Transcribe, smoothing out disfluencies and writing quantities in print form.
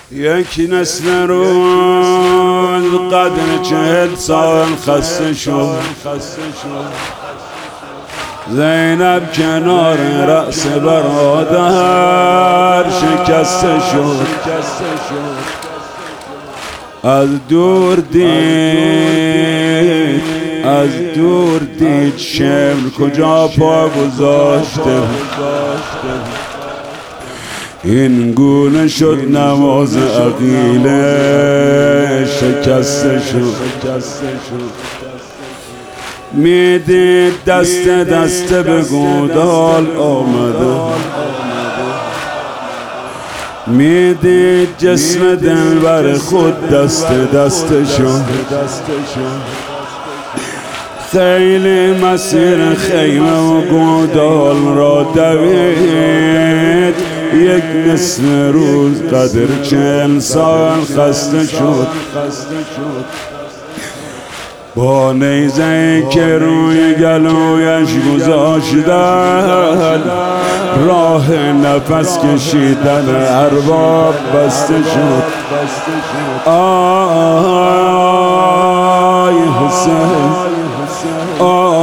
یک نسل روز قدر 40 سال خسته شد. زینب کنار رأس برادر شکسته شد. از دور دید شمر کجا پا گذاشته. این گونه شد نماز عقیله شکسته شد. میدید دست به گودال آمده، میدید جسم دلبر خود دست شد. خیلی مسیر خیمه و گودال را دوید. یک نصف روز قدر 40 سال خسته شد. با نیزه‌ای که روی گلویش گذاشتن راه نفس کشیدن ارباب بسته شد. آی حسین، آی